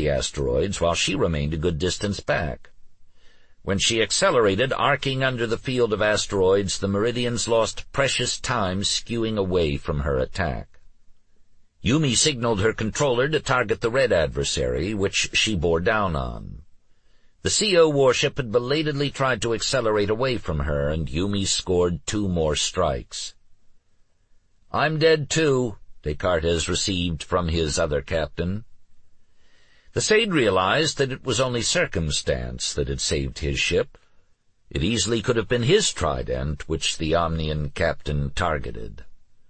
the asteroids while she remained a good distance back. When she accelerated, arcing under the field of asteroids, the Meridians lost precious time skewing away from her attack. Yumi signaled her controller to target the red adversary, which she bore down on. The CO warship had belatedly tried to accelerate away from her, and Yumi scored 2 more strikes. "I'm dead too," Descartes received from his other captain. The Sade realized that it was only circumstance that had saved his ship. It easily could have been his trident which the Omnian captain targeted.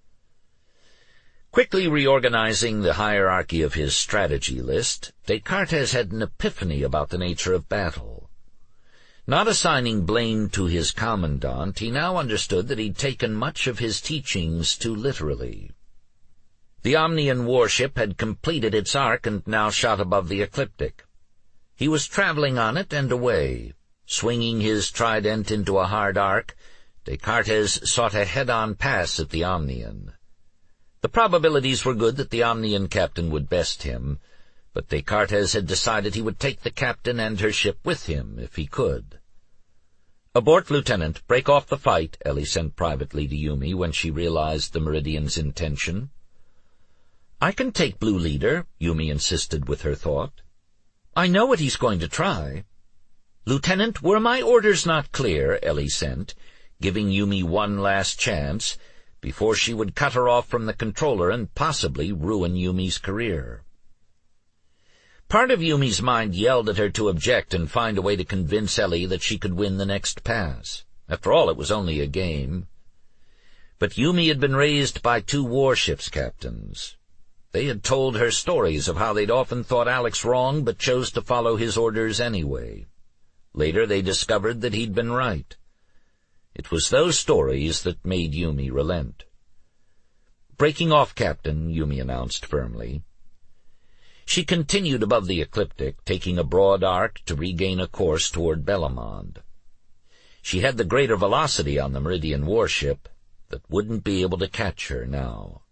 Quickly reorganizing the hierarchy of his strategy list, Descartes had an epiphany about the nature of battle. Not assigning blame to his commandant, he now understood that he'd taken much of his teachings too literally. The Omnian warship had completed its arc and now shot above the ecliptic. He was traveling on it and away. Swinging his trident into a hard arc, Descartes sought a head-on pass at the Omnian. The probabilities were good that the Omnian captain would best him, but Descartes had decided he would take the captain and her ship with him if he could. "Abort, Lieutenant. Break off the fight," Ellie sent privately to Yumi when she realized the Meridian's intention. "I can take Blue Leader," Yumi insisted with her thought. "I know what he's going to try." "Lieutenant, were my orders not clear?" Ellie sent, giving Yumi one last chance before she would cut her off from the controller and possibly ruin Yumi's career. Part of Yumi's mind yelled at her to object and find a way to convince Ellie that she could win the next pass. After all, it was only a game. But Yumi had been raised by 2 warships captains. They had told her stories of how they'd often thought Alex wrong but chose to follow his orders anyway. Later they discovered that he'd been right. It was those stories that made Yumi relent. "Breaking off, Captain," Yumi announced firmly. She continued above the ecliptic, taking a broad arc to regain a course toward Bellamond. She had the greater velocity on the Meridian warship that wouldn't be able to catch her now.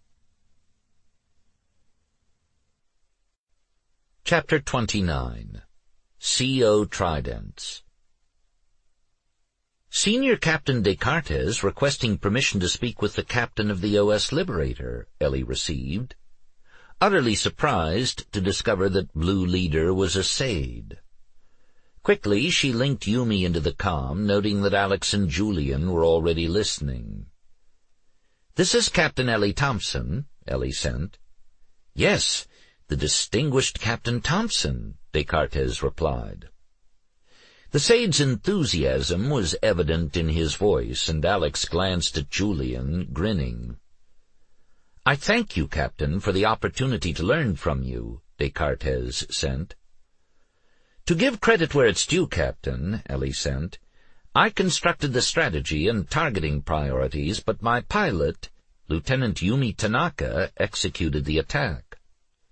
Chapter 29. CO Tridents. Senior Captain Descartes requesting permission to speak with the captain of the OS Liberator, Ellie received, utterly surprised to discover that Blue Leader was a Sade. Quickly she linked Yumi into the comm, noting that Alex and Julian were already listening. "This is Captain Ellie Thompson," Ellie sent. "Yes, the distinguished Captain Thompson," Descartes replied. The Sade's enthusiasm was evident in his voice, and Alex glanced at Julian, grinning. "I thank you, Captain, for the opportunity to learn from you," Descartes sent. "To give credit where it's due, Captain," Ellie sent, "I constructed the strategy and targeting priorities, but my pilot, Lieutenant Yumi Tanaka, executed the attack."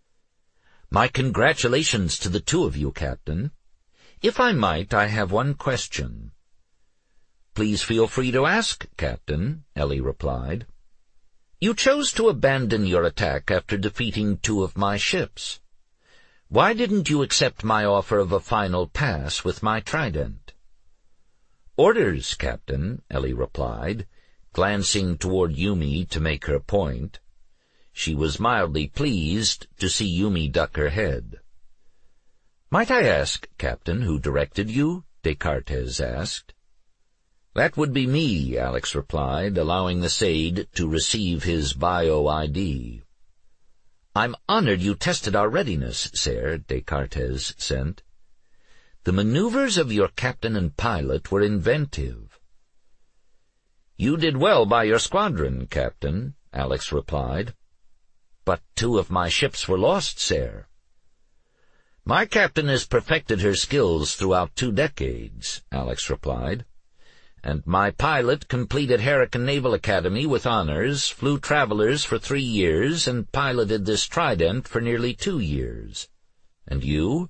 "My congratulations to the 2 of you, Captain. If I might, I have one question." "Please feel free to ask, Captain," Ellie replied. "You chose to abandon your attack after defeating 2 of my ships. Why didn't you accept my offer of a final pass with my trident?" "Orders, Captain," Ellie replied, glancing toward Yumi to make her point. She was mildly pleased to see Yumi duck her head. "Might I ask, Captain, who directed you?" Descartes asked. "That would be me," Alex replied, allowing the Sade to receive his bio-ID. "I'm honored you tested our readiness, sir," Descartes sent. "The maneuvers of your captain and pilot were inventive." "You did well by your squadron, Captain," Alex replied. "But 2 of my ships were lost, sir." "My captain has perfected her skills throughout 2 decades, Alex replied. "And my pilot completed Hurricane Naval Academy with honors, flew Travelers for 3 years, and piloted this trident for nearly 2 years. And you?"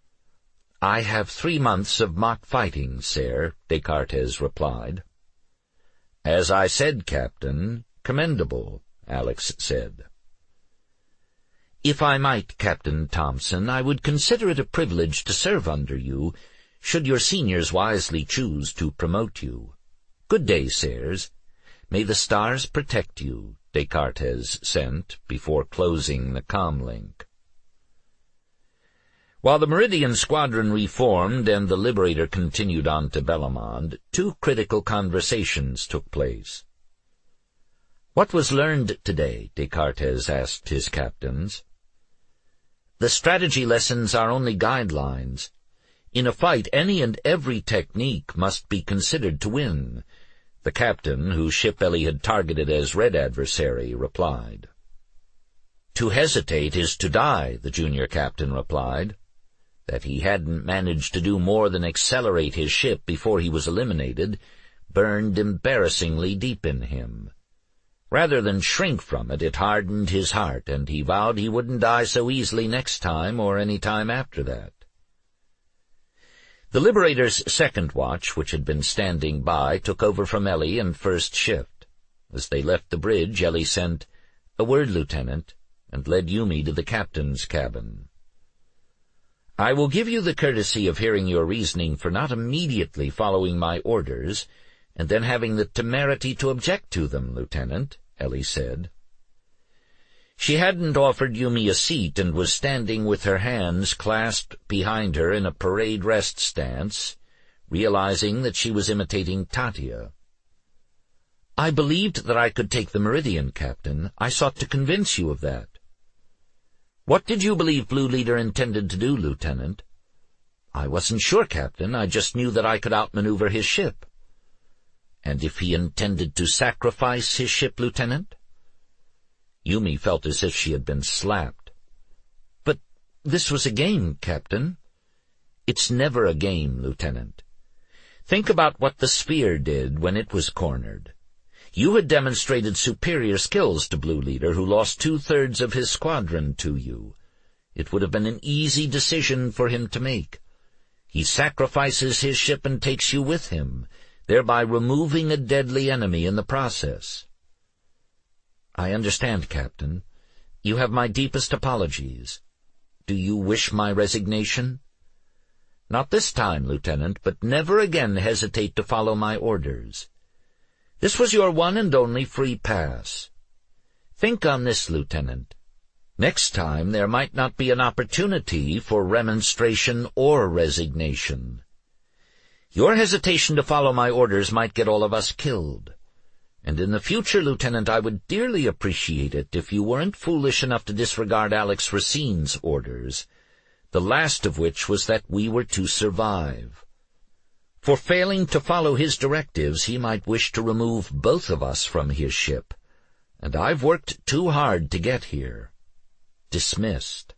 "I have 3 months of mock fighting, sir," Descartes replied. "As I said, Captain, commendable," Alex said. "If I might, Captain Thompson, I would consider it a privilege to serve under you, should your seniors wisely choose to promote you. Good day, sirs. May the stars protect you," Descartes sent before closing the comlink. While the Meridian Squadron reformed and the Liberator continued on to Bellamond, two critical conversations took place. "What was learned today?" Descartes asked his captains. "The strategy lessons are only guidelines. In a fight, any and every technique must be considered to win," the captain, whose ship Ellie had targeted as Red Adversary, replied. "To hesitate is to die," the junior captain replied. That he hadn't managed to do more than accelerate his ship before he was eliminated burned embarrassingly deep in him. Rather than shrink from it, it hardened his heart, and he vowed he wouldn't die so easily next time or any time after that. The Liberator's second watch, which had been standing by, took over from Ellie and first shift. As they left the bridge, Ellie sent, "A word, Lieutenant," and led Yumi to the captain's cabin. "I will give you the courtesy of hearing your reasoning for not immediately following my orders, and then having the temerity to object to them, Lieutenant," Ellie said. She hadn't offered Yumi a seat and was standing with her hands clasped behind her in a parade rest stance, realizing that she was imitating Tatia. "I believed that I could take the Meridian, Captain. I sought to convince you of that." "What did you believe Blue Leader intended to do, Lieutenant?" "I wasn't sure, Captain. I just knew that I could outmaneuver his ship." "And if he intended to sacrifice his ship, Lieutenant?" Yumi felt as if she had been slapped. "But this was a game, Captain." "It's never a game, Lieutenant. Think about what the Sphere did when it was cornered. You had demonstrated superior skills to Blue Leader, who lost 2/3 of his squadron to you. It would have been an easy decision for him to make. He sacrifices his ship and takes you with him, thereby removing a deadly enemy in the process." "I understand, Captain. You have my deepest apologies. Do you wish my resignation?" "Not this time, Lieutenant, but never again hesitate to follow my orders. This was your one and only free pass. Think on this, Lieutenant. Next time there might not be an opportunity for remonstration or resignation. Your hesitation to follow my orders might get all of us killed. And in the future, Lieutenant, I would dearly appreciate it if you weren't foolish enough to disregard Alex Racine's orders, the last of which was that we were to survive. For failing to follow his directives, he might wish to remove both of us from his ship, and I've worked too hard to get here. Dismissed."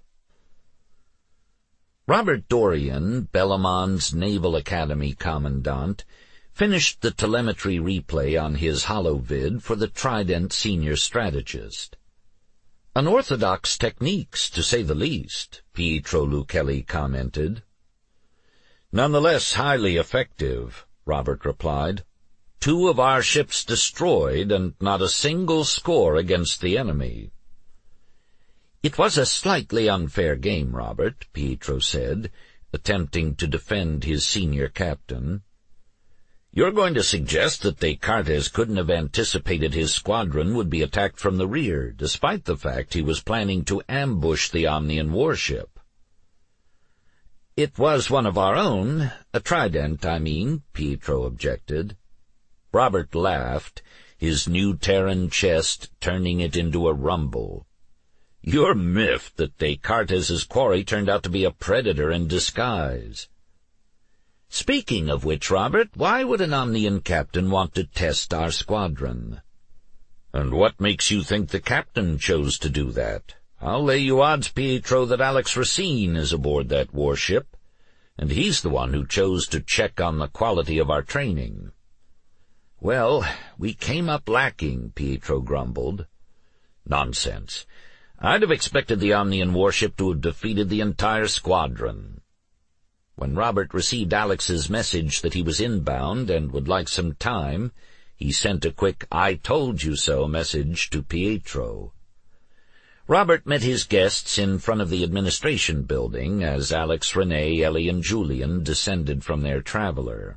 Robert Dorian, Bellamond's Naval Academy commandant, finished the telemetry replay on his holovid for the Trident senior strategist. "Unorthodox techniques, to say the least," Pietro Luchelli commented. "Nonetheless highly effective," Robert replied. 2 of our ships destroyed, and not a single score against the enemy." "It was a slightly unfair game, Robert," Pietro said, attempting to defend his senior captain. "You're going to suggest that Descartes couldn't have anticipated his squadron would be attacked from the rear, despite the fact he was planning to ambush the Omnian warship?" "It was one of our own, a Trident, I mean," Pietro objected. Robert laughed, his new Terran chest turning it into a rumble. "You're miffed that Descartes' quarry turned out to be a predator in disguise." "Speaking of which, Robert, why would an Omnian captain want to test our squadron?" "And what makes you think the captain chose to do that? I'll lay you odds, Pietro, that Alex Racine is aboard that warship, and he's the one who chose to check on the quality of our training." "Well, we came up lacking," Pietro grumbled. "Nonsense. I'd have expected the Omnian warship to have defeated the entire squadron." When Robert received Alex's message that he was inbound and would like some time, he sent a quick "I told you so" message to Pietro. Robert met his guests in front of the administration building as Alex, Renee, Ellie, and Julian descended from their traveler.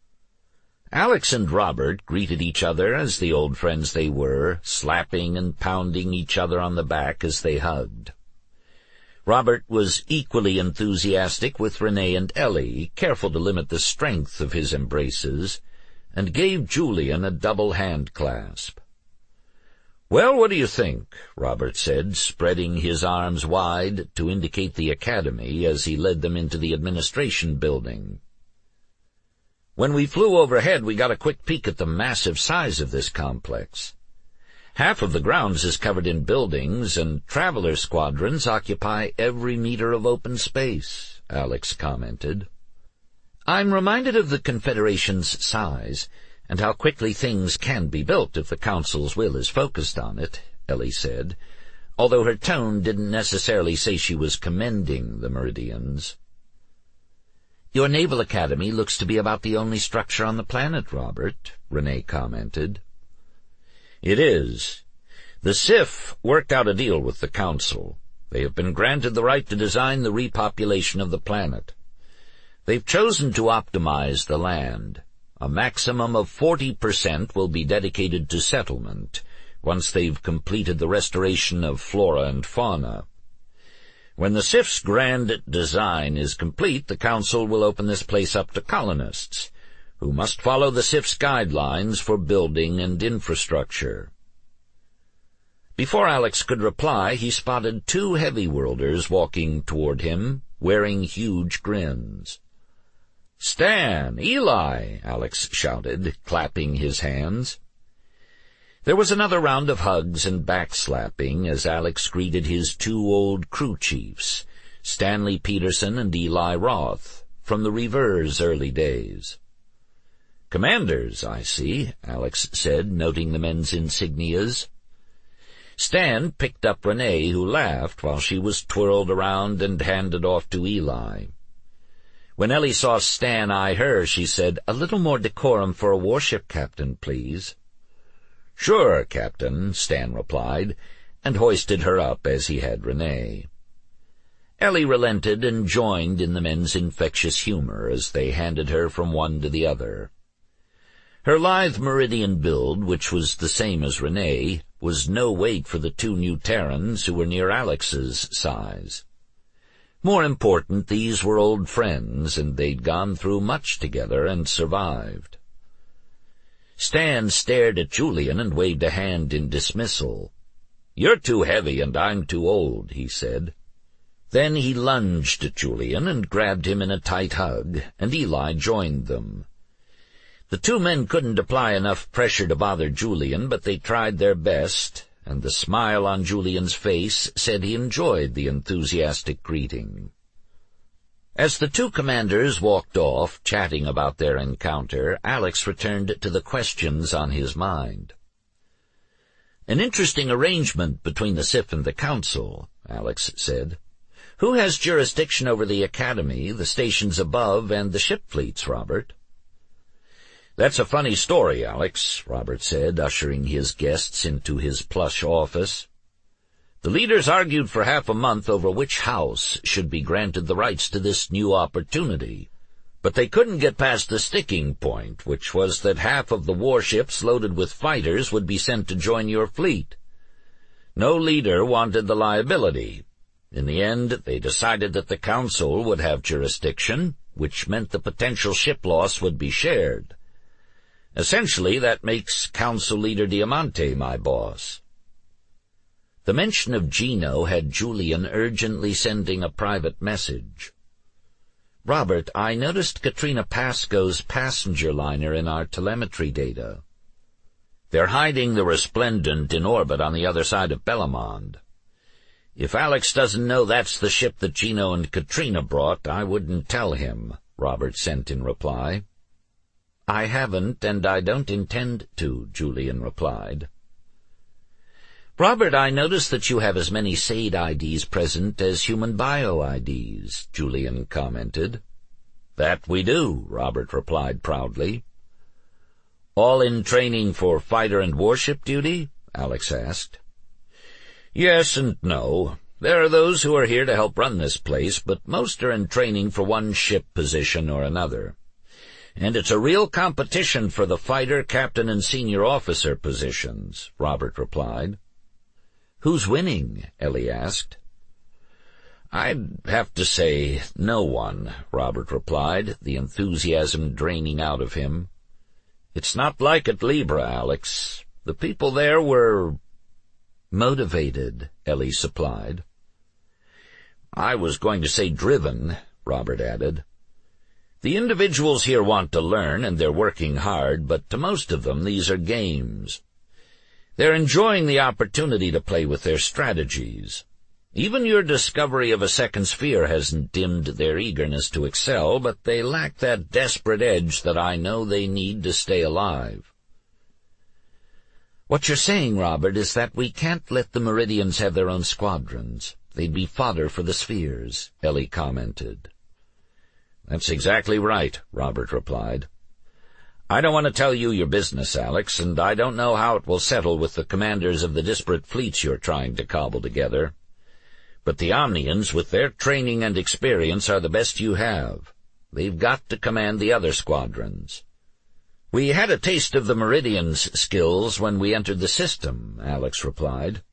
Alex and Robert greeted each other as the old friends they were, slapping and pounding each other on the back as they hugged. Robert was equally enthusiastic with Renee and Ellie, careful to limit the strength of his embraces, and gave Julian a double hand clasp. "Well, what do you think?" Robert said, spreading his arms wide to indicate the academy as he led them into the administration building. "When we flew overhead, we got a quick peek at the massive size of this complex. Half of the grounds is covered in buildings, and traveler squadrons occupy every meter of open space," Alex commented. "I'm reminded of the Confederation's size, and how quickly things can be built if the Council's will is focused on it," Ellie said, although her tone didn't necessarily say she was commending the Meridians. "Your Naval Academy looks to be about the only structure on the planet, Robert," Renee commented. "It is. The SIF worked out a deal with the Council. They have been granted the right to design the repopulation of the planet. They've chosen to optimize the land. A maximum of 40% will be dedicated to settlement once they've completed the restoration of flora and fauna. When the SIF's grand design is complete, the Council will open this place up to colonists, who must follow the SIF's guidelines for building and infrastructure." Before Alex could reply, he spotted two heavy worlders walking toward him, wearing huge grins. "Stan! Eli!" Alex shouted, clapping his hands. There was another round of hugs and backslapping as Alex greeted his two old crew chiefs, Stanley Peterson and Eli Roth, from the Reavers' early days. "Commanders, I see," Alex said, noting the men's insignias. Stan picked up Renee, who laughed while she was twirled around and handed off to Eli. When Ellie saw Stan eye her, she said, "A little more decorum for a warship captain, please." "Sure, Captain," Stan replied, and hoisted her up as he had Renee. Ellie relented and joined in the men's infectious humor as they handed her from one to the other. Her lithe Meridian build, which was the same as Renee, was no weight for the two new Terrans who were near Alex's size. More important, these were old friends, and they'd gone through much together and survived. Stan stared at Julian and waved a hand in dismissal. "You're too heavy and I'm too old," he said. Then he lunged at Julian and grabbed him in a tight hug, and Eli joined them. The two men couldn't apply enough pressure to bother Julian, but they tried their best, and the smile on Julian's face said he enjoyed the enthusiastic greeting. As the two commanders walked off, chatting about their encounter, Alex returned to the questions on his mind. "An interesting arrangement between the SIF and the Council," Alex said. "Who has jurisdiction over the Academy, the stations above, and the ship fleets, Robert?" "That's a funny story, Alex," Robert said, ushering his guests into his plush office. "The leaders argued for half a month over which house should be granted the rights to this new opportunity, but they couldn't get past the sticking point, which was that half of the warships loaded with fighters would be sent to join your fleet. No leader wanted the liability. In the end, they decided that the Council would have jurisdiction, which meant the potential ship loss would be shared. Essentially, that makes Council Leader Diamante my boss." The mention of Gino had Julian urgently sending a private message. "Robert, I noticed Katrina Pascoe's passenger liner in our telemetry data. They're hiding the Resplendent in orbit on the other side of Bellamond. If Alex doesn't know that's the ship that Gino and Katrina brought, I wouldn't tell him," Robert sent in reply. "I haven't, and I don't intend to," Julian replied. "Robert, I notice that you have as many SAID IDs present as human bio IDs," Julian commented. "That we do," Robert replied proudly. "All in training for fighter and warship duty?" Alex asked. Yes and no. There are those who are here to help run this place, but most are in training for one ship position or another. And it's a real competition for the fighter, captain, and senior officer positions, Robert replied. Who's winning? Ellie asked. I'd have to say no one, Robert replied, the enthusiasm draining out of him. It's not like at Libra, Alex. The people there were motivated, Ellie supplied. I was going to say driven, Robert added. The individuals here want to learn, and they're working hard, but to most of them these are games. They're enjoying the opportunity to play with their strategies. Even your discovery of a second sphere hasn't dimmed their eagerness to excel, but they lack that desperate edge that I know they need to stay alive. What you're saying, Robert, is that we can't let the Meridians have their own squadrons. They'd be fodder for the spheres, Ellie commented. That's exactly right, Robert replied. I don't want to tell you your business, Alex, and I don't know how it will settle with the commanders of the disparate fleets you're trying to cobble together. But the Omnians, with their training and experience, are the best you have. They've got to command the other squadrons. We had a taste of the Meridians' skills when we entered the system, Alex replied.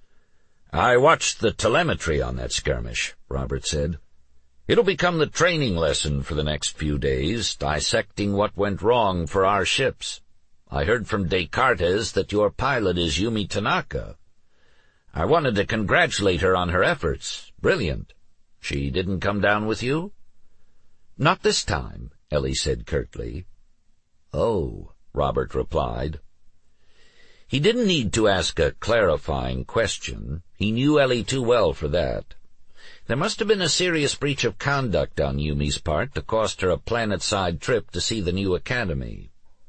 I watched the telemetry on that skirmish, Robert said. It'll become the training lesson for the next few days, dissecting what went wrong for our ships. I heard from Descartes that your pilot is Yumi Tanaka. I wanted to congratulate her on her efforts. Brilliant. She didn't come down with you? Not this time, Ellie said curtly. Oh, Robert replied. He didn't need to ask a clarifying question. He knew Ellie too well for that. There must have been a serious breach of conduct on Yumi's part to cost her a planet-side trip to see the new academy.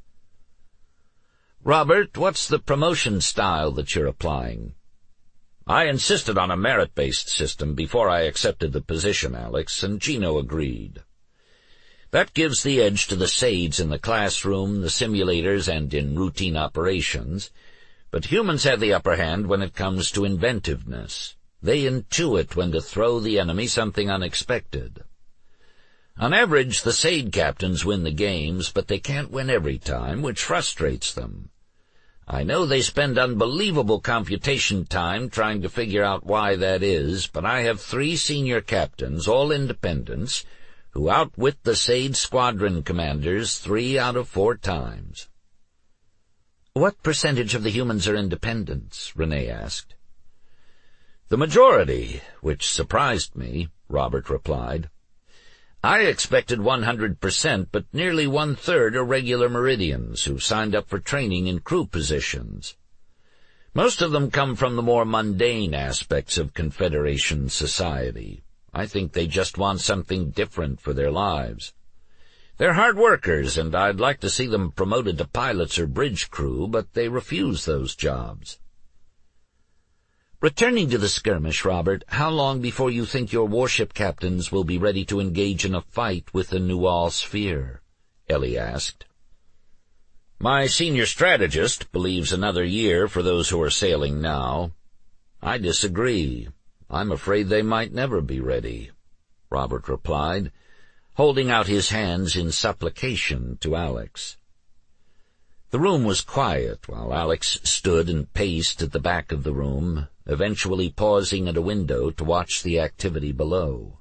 Robert, what's the promotion style that you're applying? I insisted on a merit-based system before I accepted the position, Alex, and Gino agreed. That gives the edge to the SAIDs in the classroom, the simulators, and in routine operations, but humans have the upper hand when it comes to inventiveness. They intuit when to throw the enemy something unexpected. On average, the SAID captains win the games, but they can't win every time, which frustrates them. I know they spend unbelievable computation time trying to figure out why that is, but I have 3 senior captains, all independents, who outwit the SAID squadron commanders 3 out of 4 times. What percentage of the humans are independents? Renee asked. The majority, which surprised me, Robert replied. I expected 100%, but nearly 1/3 are regular Meridians who've signed up for training in crew positions. Most of them come from the more mundane aspects of Confederation society. I think they just want something different for their lives. They're hard workers, and I'd like to see them promoted to pilots or bridge crew, but they refuse those jobs. Returning to the skirmish, Robert, how long before you think your warship captains will be ready to engage in a fight with the Nual sphere? Ellie asked. My senior strategist believes another year for those who are sailing now. I disagree. I'm afraid they might never be ready, Robert replied, holding out his hands in supplication to Alex. The room was quiet while Alex stood and paced at the back of the room, eventually pausing at a window to watch the activity below.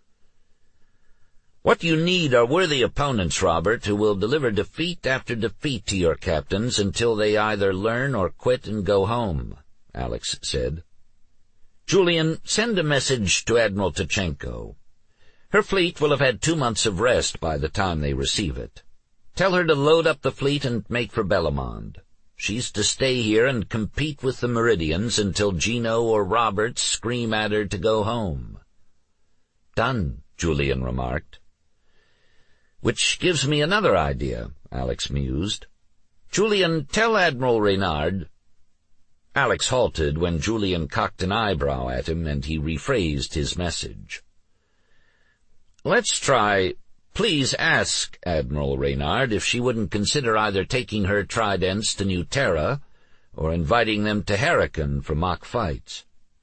What you need are worthy opponents, Robert, who will deliver defeat after defeat to your captains until they either learn or quit and go home, Alex said. Julian, send a message to Admiral Tachenko. Her fleet will have had 2 months of rest by the time they receive it. Tell her to load up the fleet and make for Bellamond. She's to stay here and compete with the Meridians until Gino or Robert scream at her to go home. Done, Julian remarked. Which gives me another idea, Alex mused. Julian, tell Admiral Reynard. Alex halted when Julian cocked an eyebrow at him, and he rephrased his message. Let's try, please ask Admiral Reynard if she wouldn't consider either taking her tridents to New Terra or inviting them to Hurricane for mock fights.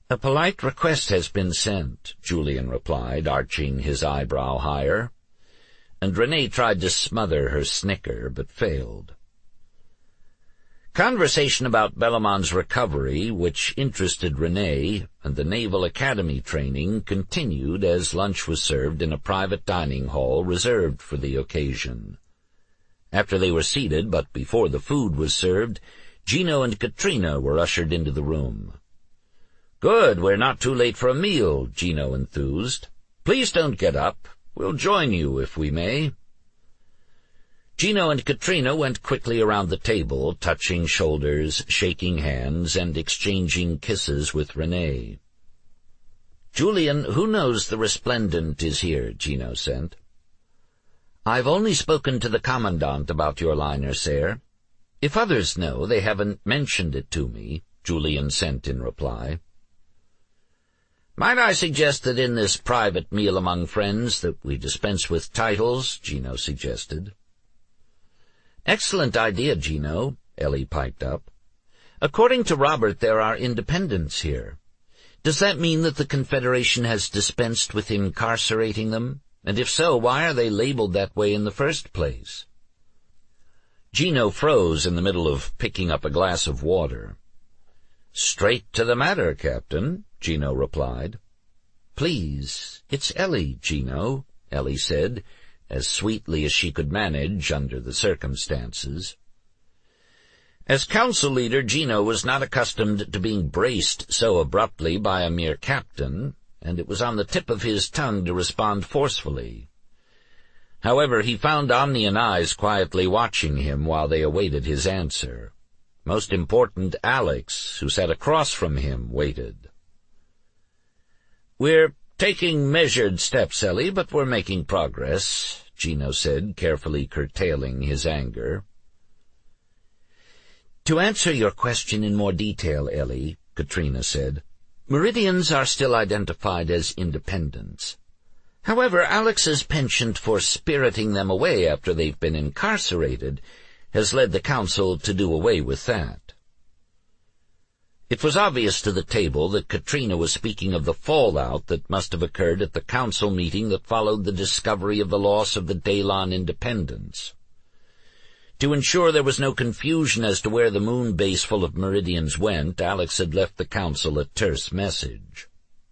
"A polite request has been sent," Julian replied, arching his eyebrow higher, and Renee tried to smother her snicker, but failed. Conversation about Bellamon's recovery, which interested Renee, and the Naval Academy training continued as lunch was served in a private dining hall reserved for the occasion. After they were seated, but before the food was served, Gino and Katrina were ushered into the room. "Good, we're not too late for a meal," Gino enthused. "Please don't get up. We'll join you if we may." Gino and Katrina went quickly around the table, touching shoulders, shaking hands, and exchanging kisses with Renee. "Julian, who knows the Resplendent is here?" Gino said. "I've only spoken to the Commandant about your liner, sir. If others know, they haven't mentioned it to me," Julian sent in reply. "Might I suggest that in this private meal among friends that we dispense with titles?" Gino suggested. "Excellent idea, Gino," Ellie piped up. "According to Robert, there are independents here. Does that mean that the Confederation has dispensed with incarcerating them? And if so, why are they labeled that way in the first place?" Gino froze in the middle of picking up a glass of water. "Straight to the matter, Captain," Gino replied. "Please, it's Ellie, Gino," Ellie said, as sweetly as she could manage under the circumstances. As council leader, Gino was not accustomed to being braced so abruptly by a mere captain, and it was on the tip of his tongue to respond forcefully. However, he found Omnian eyes quietly watching him while they awaited his answer. Most important, Alex, who sat across from him, waited. "We're taking measured steps, Ellie, but we're making progress," Gino said, carefully curtailing his anger. "To answer your question in more detail, Ellie," Katrina said, "Meridians are still identified as independents. However, Alex's penchant for spiriting them away after they've been incarcerated has led the Council to do away with that." It was obvious to the table that Katrina was speaking of the fallout that must have occurred at the Council meeting that followed the discovery of the loss of the Daylon independence. To ensure there was no confusion as to where the moon base full of Meridians went, Alex had left the Council a terse message.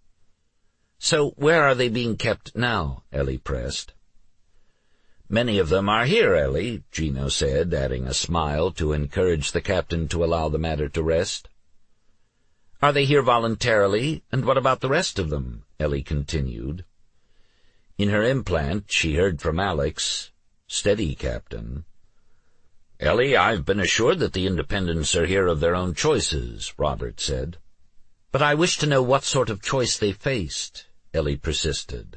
"So where are they being kept now?" Ellie pressed. "Many of them are here, Ellie," Gino said, adding a smile to encourage the captain to allow the matter to rest. "Are they here voluntarily, and what about the rest of them?" Ellie continued. In her implant, she heard from Alex, "Steady, Captain." "Ellie, I've been assured that the independents are here of their own choices," Robert said. "But I wish to know what sort of choice they faced," Ellie persisted.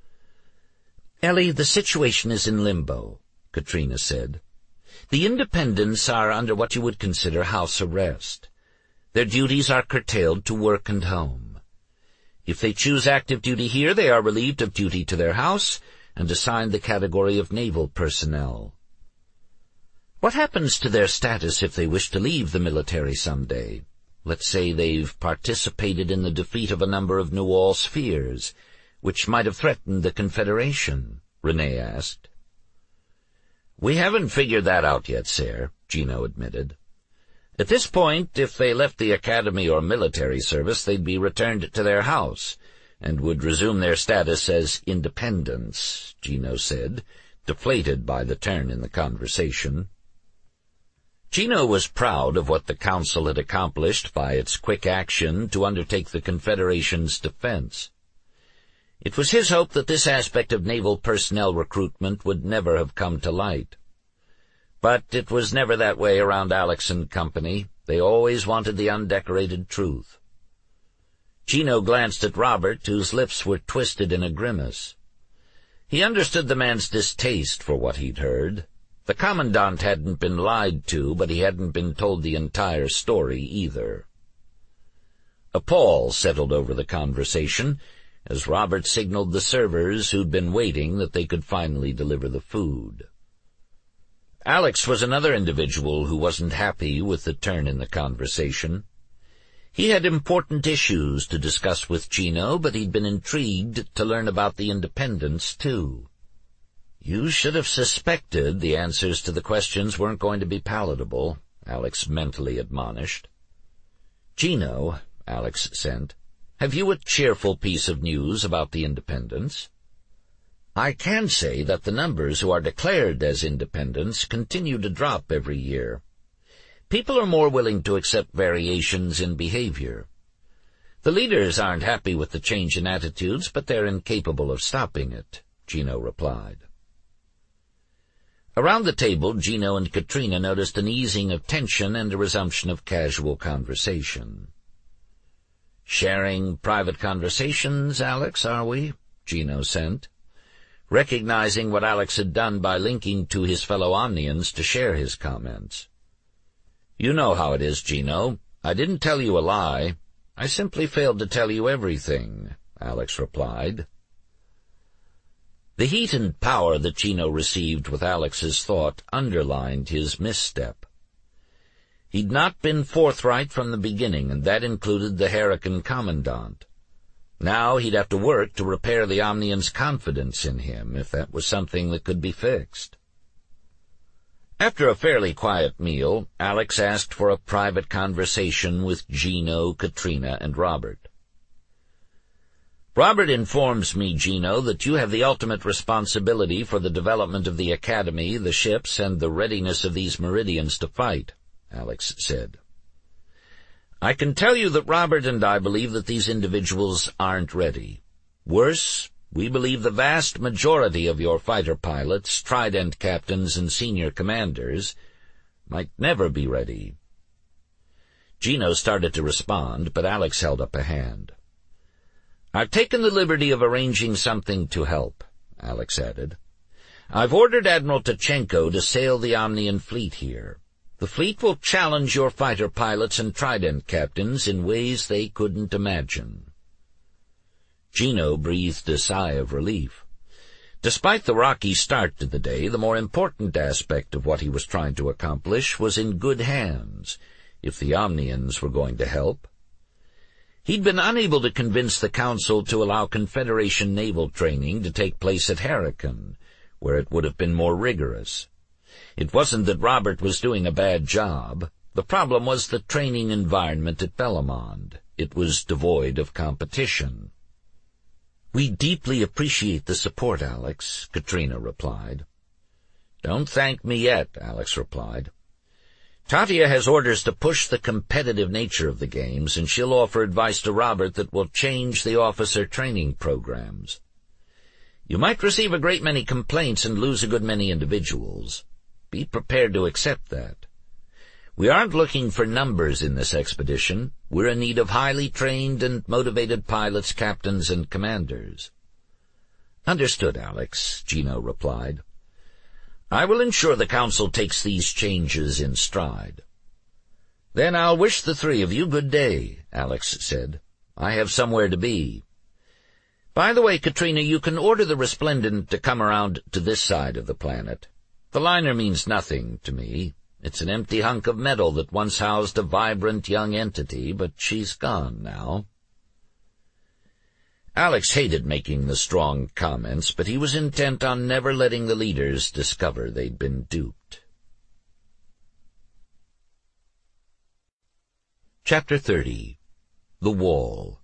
"Ellie, the situation is in limbo," Katrina said. "The independents are under what you would consider house arrest. Their duties are curtailed to work and home. If they choose active duty here, they are relieved of duty to their house and assigned the category of naval personnel. What happens to their status if they wish to leave the military someday? Let's say they've participated in the defeat of a number of Nual spheres, which might have threatened the Confederation," Renee asked. "We haven't figured that out yet, sir," Gino admitted. "At this point, if they left the academy or military service, they'd be returned to their house, and would resume their status as independents," Gino said, deflated by the turn in the conversation. Gino was proud of what the Council had accomplished by its quick action to undertake the Confederation's defense. It was his hope that this aspect of naval personnel recruitment would never have come to light. But it was never that way around Alex and company. They always wanted the undecorated truth. Gino glanced at Robert, whose lips were twisted in a grimace. He understood the man's distaste for what he'd heard. The Commandant hadn't been lied to, but he hadn't been told the entire story either. A pall settled over the conversation as Robert signaled the servers who'd been waiting that they could finally deliver the food. Alex was another individual who wasn't happy with the turn in the conversation. He had important issues to discuss with Gino, but he'd been intrigued to learn about the independents, too. "You should have suspected the answers to the questions weren't going to be palatable," Alex mentally admonished. "Gino," Alex sent, "have you a cheerful piece of news about the independents?" "I can say that the numbers who are declared as independents continue to drop every year. People are more willing to accept variations in behavior. The leaders aren't happy with the change in attitudes, but they're incapable of stopping it," Gino replied. Around the table, Gino and Katrina noticed an easing of tension and a resumption of casual conversation. "Sharing private conversations, Alex, are we?" Gino sent, recognizing what Alex had done by linking to his fellow Omnians to share his comments. "You know how it is, Gino. I didn't tell you a lie. I simply failed to tell you everything," Alex replied. The heat and power that Gino received with Alex's thought underlined his misstep. He'd not been forthright from the beginning, and that included the Hurricane Commandant. Now he'd have to work to repair the Omnians' confidence in him, if that was something that could be fixed. After a fairly quiet meal, Alex asked for a private conversation with Gino, Katrina, and Robert. "Robert informs me, Gino, that you have the ultimate responsibility for the development of the Academy, the ships, and the readiness of these Meridians to fight," Alex said. "I can tell you that Robert and I believe that these individuals aren't ready. Worse, we believe the vast majority of your fighter pilots, Trident captains, and senior commanders might never be ready." Gino started to respond, but Alex held up a hand. "I've taken the liberty of arranging something to help," Alex added. "I've ordered Admiral Tachenko to sail the Omnian fleet here. The fleet will challenge your fighter pilots and Trident captains in ways they couldn't imagine." Gino breathed a sigh of relief. Despite the rocky start to the day, the more important aspect of what he was trying to accomplish was in good hands, if the Omnians were going to help. He'd been unable to convince the Council to allow Confederation naval training to take place at Hurricane, where it would have been more rigorous. It wasn't that Robert was doing a bad job. The problem was the training environment at Bellamond. It was devoid of competition. "We deeply appreciate the support, Alex," Katrina replied. "Don't thank me yet," Alex replied. "Tatia has orders to push the competitive nature of the games, and she'll offer advice to Robert that will change the officer training programs. You might receive a great many complaints and lose a good many individuals. Be prepared to accept that. We aren't looking for numbers in this expedition. We're in need of highly trained and motivated pilots, captains, and commanders." "Understood, Alex," Gino replied. "I will ensure the Council takes these changes in stride." "Then I'll wish the three of you good day," Alex said. "I have somewhere to be. By the way, Katrina, you can order the Resplendent to come around to this side of the planet. The liner means nothing to me. It's an empty hunk of metal that once housed a vibrant young entity, but she's gone now." Alex hated making the strong comments, but he was intent on never letting the leaders discover they'd been duped. Chapter 30. The Wall.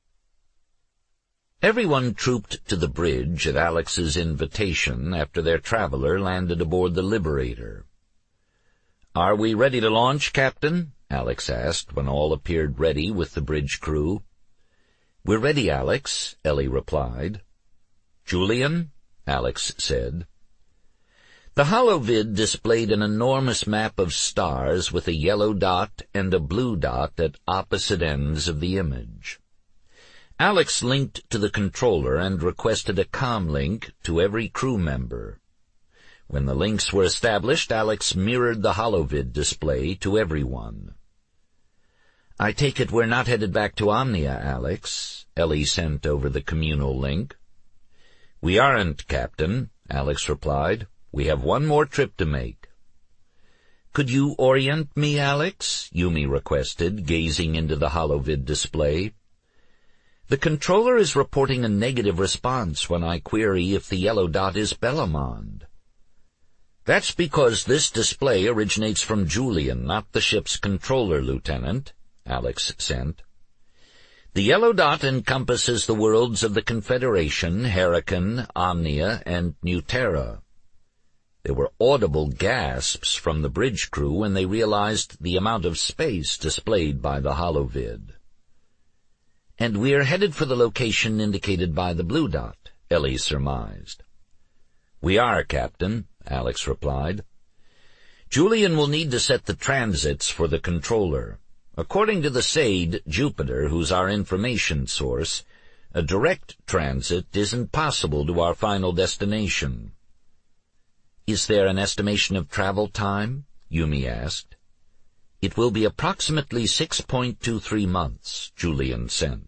Everyone trooped to the bridge at Alex's invitation after their traveler landed aboard the Liberator. "Are we ready to launch, Captain?" Alex asked when all appeared ready with the bridge crew. "We're ready, Alex," Ellie replied. "Julian?" Alex said. The holovid displayed an enormous map of stars with a yellow dot and a blue dot at opposite ends of the image. Alex linked to the controller and requested a comlink to every crew member. When the links were established, Alex mirrored the holovid display to everyone. "I take it we're not headed back to Omnia, Alex," Ellie sent over the communal link. "We aren't, Captain," Alex replied. "We have one more trip to make." "Could you orient me, Alex?" Yumi requested, gazing into the holovid display. "The controller is reporting a negative response when I query if the yellow dot is Bellamond." "That's because this display originates from Julian, not the ship's controller, Lieutenant," Alex sent. "The yellow dot encompasses the worlds of the Confederation, Herakan, Omnia, and New Terra." There were audible gasps from the bridge crew when they realized the amount of space displayed by the holovid. "And we're headed for the location indicated by the blue dot," Ellie surmised. "We are, Captain," Alex replied. "Julian will need to set the transits for the controller. According to the SAID, Jupiter, who's our information source, a direct transit isn't possible to our final destination." "Is there an estimation of travel time?" Yumi asked. "It will be approximately 6.23 months, Julian sent.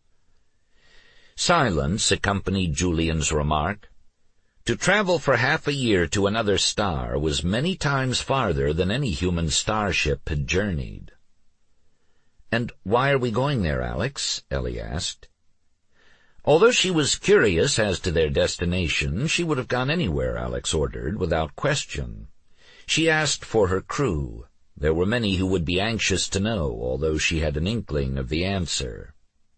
Silence accompanied Julian's remark. To travel for half a year to another star was many times farther than any human starship had journeyed. "And why are we going there, Alex?" Ellie asked. Although she was curious as to their destination, she would have gone anywhere, Alex ordered, without question. She asked for her crew. There were many who would be anxious to know, although she had an inkling of the answer.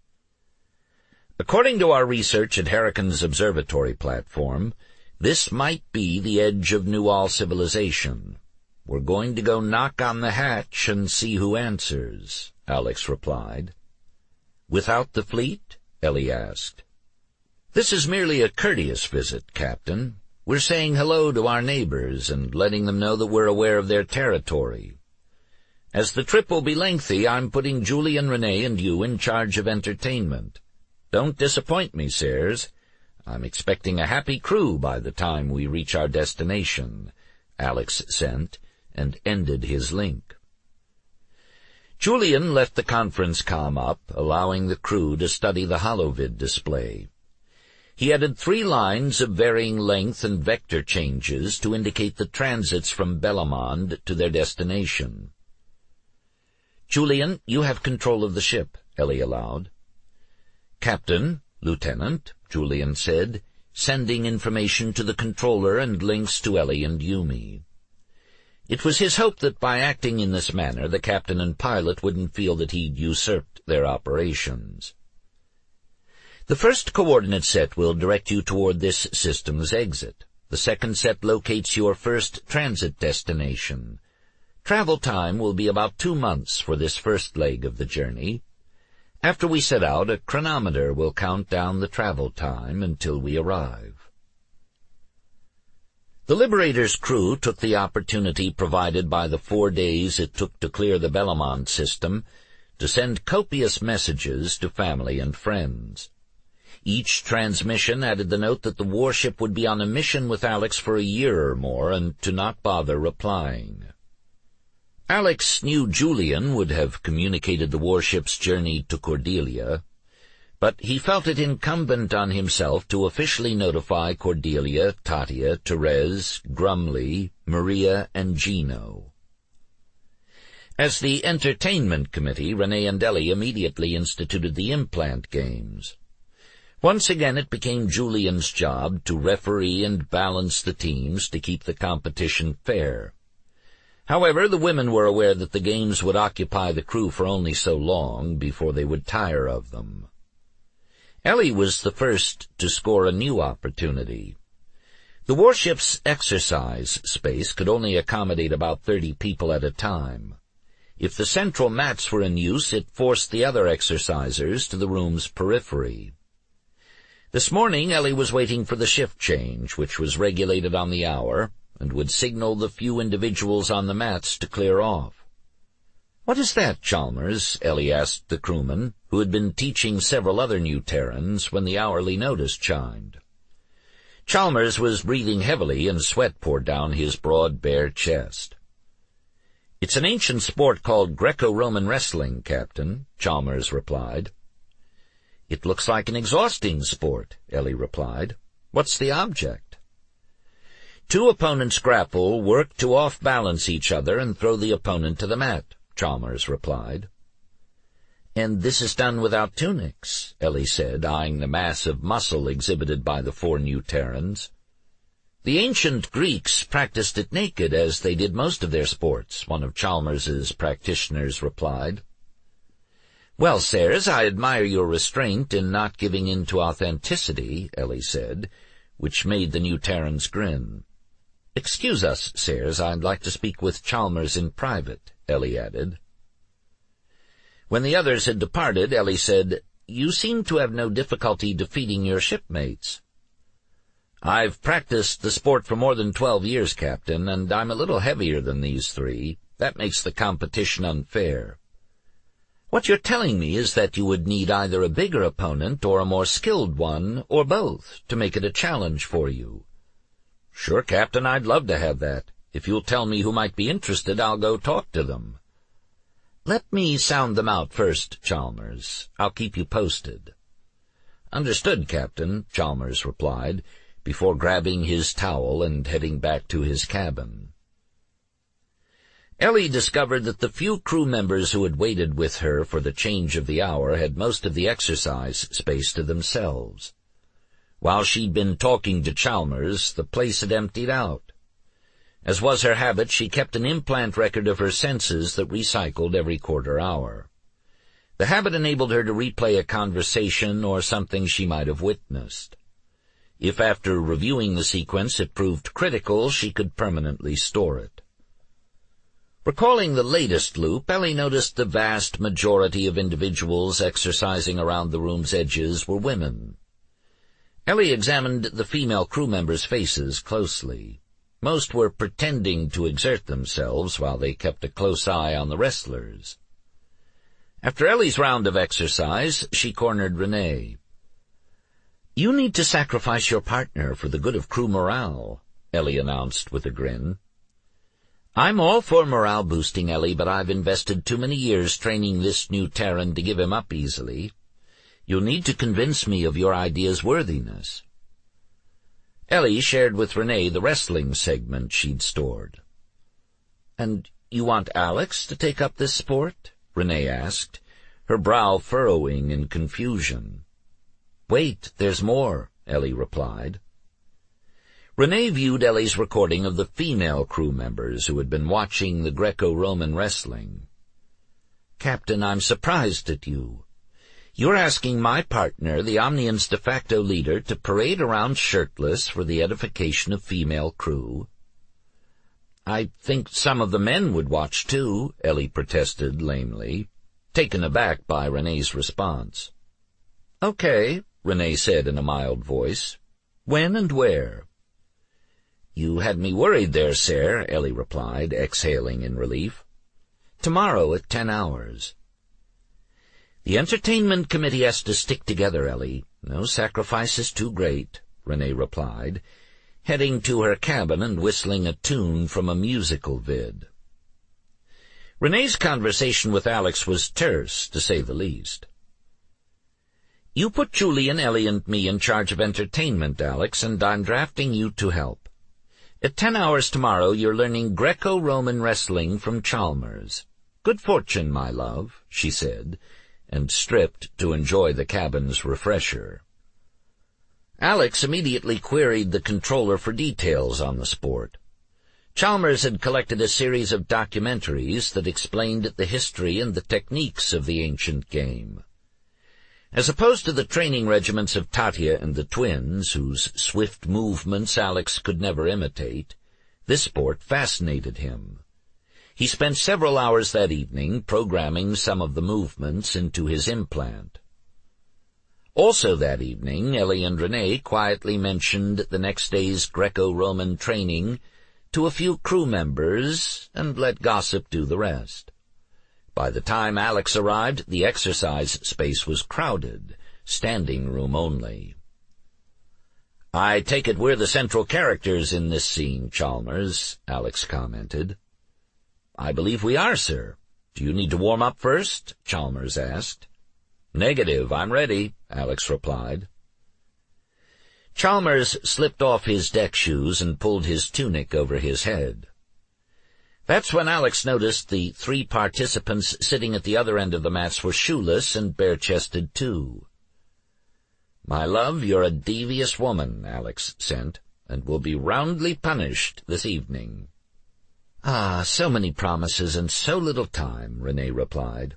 "According to our research at Herakan's observatory platform, this might be the edge of Nual civilization. We're going to go knock on the hatch and see who answers," Alex replied. "Without the fleet?" Ellie asked. "This is merely a courteous visit, Captain. We're saying hello to our neighbors and letting them know that we're aware of their territory. As the trip will be lengthy, I'm putting Julian, Renee, and you in charge of entertainment. Don't disappoint me, sirs. I'm expecting a happy crew by the time we reach our destination," Alex sent, and ended his link. Julian left the conference comm up, allowing the crew to study the holovid display. He added 3 lines of varying length and vector changes to indicate the transits from Bellamond to their destination. "Julian, you have control of the ship," Ellie allowed. "Captain, Lieutenant," Julian said, sending information to the controller and links to Ellie and Yumi. It was his hope that by acting in this manner the captain and pilot wouldn't feel that he'd usurped their operations. "The first coordinate set will direct you toward this system's exit. The second set locates your first transit destination. Travel time will be about 2 months for this first leg of the journey. After we set out, a chronometer will count down the travel time until we arrive." The Liberator's crew took the opportunity provided by the 4 days it took to clear the Bellamond system to send copious messages to family and friends. Each transmission added the note that the warship would be on a mission with Alex for a year or more and to not bother replying. Alex knew Julian would have communicated the warship's journey to Cordelia, but he felt it incumbent on himself to officially notify Cordelia, Tatia, Therese, Grumley, Maria, and Gino. As the entertainment committee, Renee and Ellie immediately instituted the implant games. Once again it became Julian's job to referee and balance the teams to keep the competition fair. However, the women were aware that the games would occupy the crew for only so long before they would tire of them. Ellie was the first to score a new opportunity. The warship's exercise space could only accommodate about 30 people at a time. If the central mats were in use, it forced the other exercisers to the room's periphery. This morning Ellie was waiting for the shift change, which was regulated on the hour, and would signal the few individuals on the mats to clear off. "What is that, Chalmers?" Ellie asked the crewman, who had been teaching several other new Terrans when the hourly notice chimed. Chalmers was breathing heavily, and sweat poured down his broad, bare chest. "It's an ancient sport called Greco-Roman wrestling, Captain," Chalmers replied. "It looks like an exhausting sport," Ellie replied. "What's the object?" Two opponents grapple, work to off-balance each other, and throw the opponent to the mat, Chalmers replied. And this is done without tunics, Ellie said, eyeing the mass of muscle exhibited by the four new Terrans. The ancient Greeks practiced it naked, as they did most of their sports, one of Chalmers's practitioners replied. Well, sirs, I admire your restraint in not giving in to authenticity, Ellie said, which made the new Terrans grin. Excuse us, sirs, I'd like to speak with Chalmers in private, Ellie added. When the others had departed, Ellie said, You seem to have no difficulty defeating your shipmates. I've practiced the sport for more than 12 years, Captain, and I'm a little heavier than these three. That makes the competition unfair. What you're telling me is that you would need either a bigger opponent or a more skilled one, or both, to make it a challenge for you. Sure, Captain, I'd love to have that. If you'll tell me who might be interested, I'll go talk to them. Let me sound them out first, Chalmers. I'll keep you posted. Understood, Captain, Chalmers replied, before grabbing his towel and heading back to his cabin. Ellie discovered that the few crew members who had waited with her for the change of the hour had most of the exercise space to themselves. While she'd been talking to Chalmers, the place had emptied out. As was her habit, she kept an implant record of her senses that recycled every quarter hour. The habit enabled her to replay a conversation or something she might have witnessed. If after reviewing the sequence it proved critical, she could permanently store it. Recalling the latest loop, Ellie noticed the vast majority of individuals exercising around the room's edges were women. Ellie examined the female crew members' faces closely. Most were pretending to exert themselves while they kept a close eye on the wrestlers. After Ellie's round of exercise, she cornered Renee. You need to sacrifice your partner for the good of crew morale, Ellie announced with a grin. I'm all for morale boosting, Ellie, but I've invested too many years training this new Terran to give him up easily. You'll need to convince me of your idea's worthiness. Ellie shared with Renee the wrestling segment she'd stored. And you want Alex to take up this sport? Renee asked, her brow furrowing in confusion. Wait, there's more, Ellie replied. Renee viewed Ellie's recording of the female crew members who had been watching the Greco-Roman wrestling. Captain, I'm surprised at you. You're asking my partner, the Omnian's de facto leader, to parade around shirtless for the edification of female crew. I think some of the men would watch too, Ellie protested lamely, taken aback by Renee's response. Okay, Renee said in a mild voice. When and where? You had me worried there, sir, Ellie replied, exhaling in relief. Tomorrow at 10 hours. The entertainment committee has to stick together, Ellie. No sacrifice is too great, Renee replied, heading to her cabin and whistling a tune from a musical vid. Renee's conversation with Alex was terse, to say the least. You put Julian, Ellie, and me in charge of entertainment, Alex, and I'm drafting you to help. At 10 hours tomorrow you're learning Greco-Roman wrestling from Chalmers. Good fortune, my love, she said, and stripped to enjoy the cabin's refresher. Alex immediately queried the controller for details on the sport. Chalmers had collected a series of documentaries that explained the history and the techniques of the ancient game. As opposed to the training regiments of Tatia and the twins, whose swift movements Alex could never imitate, this sport fascinated him. He spent several hours that evening programming some of the movements into his implant. Also that evening, Ellie and Renee quietly mentioned the next day's Greco-Roman training to a few crew members and let gossip do the rest. By the time Alex arrived, the exercise space was crowded, standing room only. I take it we're the central characters in this scene, Chalmers, Alex commented. I believe we are, sir. Do you need to warm up first? Chalmers asked. Negative, I'm ready, Alex replied. Chalmers slipped off his deck shoes and pulled his tunic over his head. That's when Alex noticed the 3 participants sitting at the other end of the mats were shoeless and bare-chested too. "My love, you're a devious woman," Alex sent, "and will be roundly punished this evening." "Ah, so many promises and so little time," Renee replied.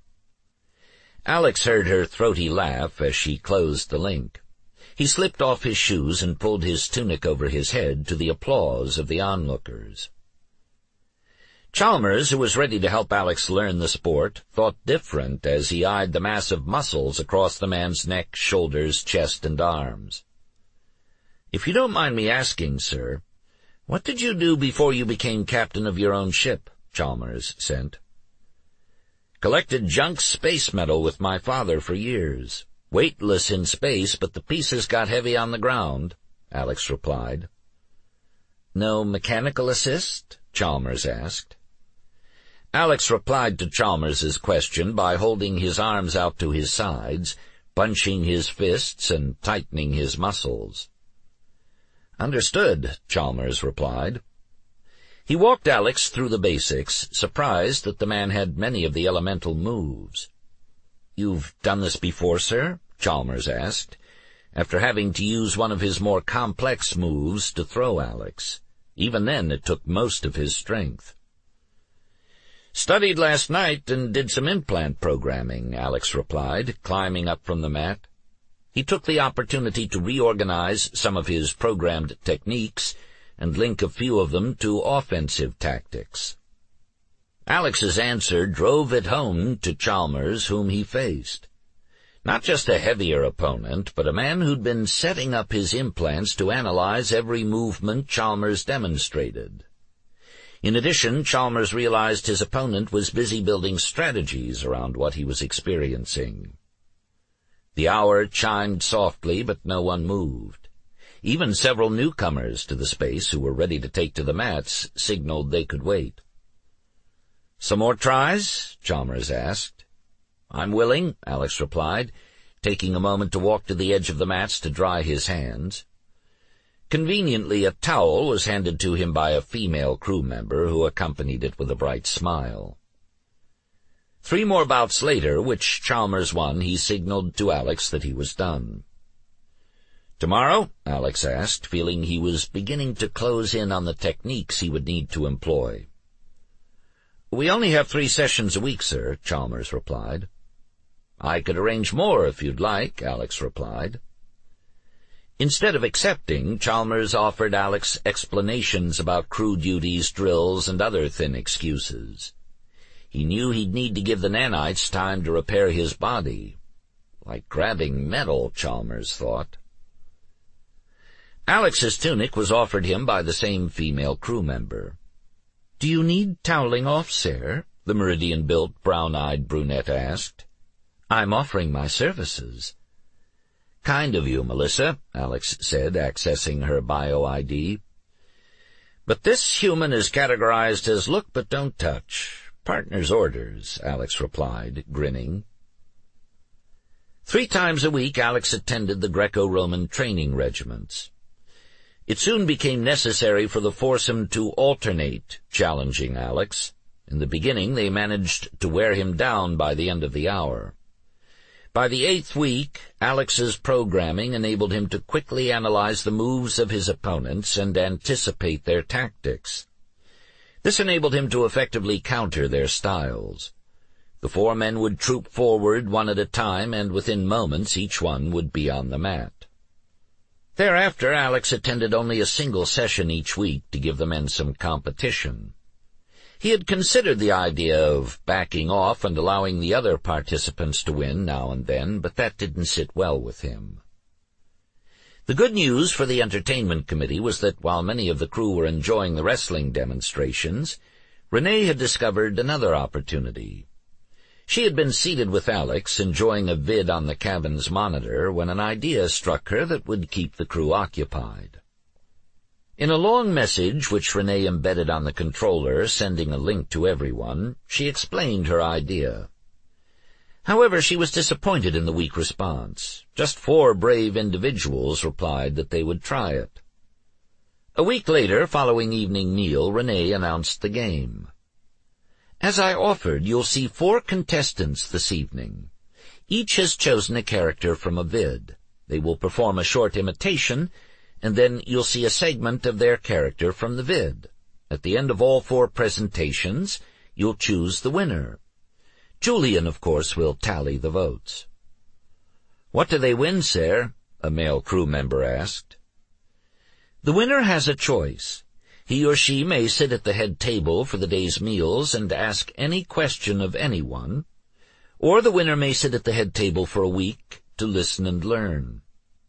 Alex heard her throaty laugh as she closed the link. He slipped off his shoes and pulled his tunic over his head to the applause of the onlookers. Chalmers, who was ready to help Alex learn the sport, thought different as he eyed the massive muscles across the man's neck, shoulders, chest, and arms. "If you don't mind me asking, sir, what did you do before you became captain of your own ship?" Chalmers sent. "Collected junk space metal with my father for years. Weightless in space, but the pieces got heavy on the ground," Alex replied. "No mechanical assist?" Chalmers asked. Alex replied to Chalmers's question by holding his arms out to his sides, bunching his fists and tightening his muscles. "Understood," Chalmers replied. He walked Alex through the basics, surprised that the man had many of the elemental moves. "You've done this before, sir?" Chalmers asked, after having to use one of his more complex moves to throw Alex. Even then it took most of his strength. "Studied last night and did some implant programming," Alex replied, climbing up from the mat. He took the opportunity to reorganize some of his programmed techniques and link a few of them to offensive tactics. Alex's answer drove it home to Chalmers, whom he faced. Not just a heavier opponent, but a man who'd been setting up his implants to analyze every movement Chalmers demonstrated. In addition, Chalmers realized his opponent was busy building strategies around what he was experiencing. The hour chimed softly, but no one moved. Even several newcomers to the space who were ready to take to the mats signaled they could wait. "Some more tries?" Chalmers asked. "I'm willing," Alex replied, taking a moment to walk to the edge of the mats to dry his hands. Conveniently, a towel was handed to him by a female crew member, who accompanied it with a bright smile. 3 more bouts later, which Chalmers won, he signaled to Alex that he was done. "Tomorrow?" Alex asked, feeling he was beginning to close in on the techniques he would need to employ. "We only have 3 sessions a week, sir," Chalmers replied. "I could arrange more if you'd like," Alex replied. Instead of accepting, Chalmers offered Alex explanations about crew duties, drills, and other thin excuses. He knew he'd need to give the nanites time to repair his body. Like grabbing metal, Chalmers thought. Alex's tunic was offered him by the same female crew member. "Do you need toweling off, sir?" the Meridian-built, brown-eyed brunette asked. "I'm offering my services." "Kind of you, Melissa," Alex said, accessing her bio-ID. "But this human is categorized as look but don't touch. Partner's orders," Alex replied, grinning. 3 times a week Alex attended the Greco-Roman training regiments. It soon became necessary for the foursome to alternate challenging Alex. In the beginning they managed to wear him down by the end of the hour. By the 8th week, Alex's programming enabled him to quickly analyze the moves of his opponents and anticipate their tactics. This enabled him to effectively counter their styles. The 4 men would troop forward one at a time, and within moments each one would be on the mat. Thereafter, Alex attended only a single session each week to give the men some competition. He had considered the idea of backing off and allowing the other participants to win now and then, but that didn't sit well with him. The good news for the entertainment committee was that while many of the crew were enjoying the wrestling demonstrations, Renee had discovered another opportunity. She had been seated with Alex, enjoying a vid on the cabin's monitor, when an idea struck her that would keep the crew occupied. In a long message which Renee embedded on the controller, sending a link to everyone, she explained her idea. However, she was disappointed in the weak response. Just 4 brave individuals replied that they would try it. A week later, following evening meal, Renee announced the game. "As I offered, you'll see 4 contestants this evening. Each has chosen a character from a vid. They will perform a short imitation, and then you'll see a segment of their character from the vid. At the end of all 4 presentations, you'll choose the winner. Julian, of course, will tally the votes." "What do they win, sir?" a male crew member asked. "The winner has a choice. He or she may sit at the head table for the day's meals and ask any question of anyone, or the winner may sit at the head table for a week to listen and learn."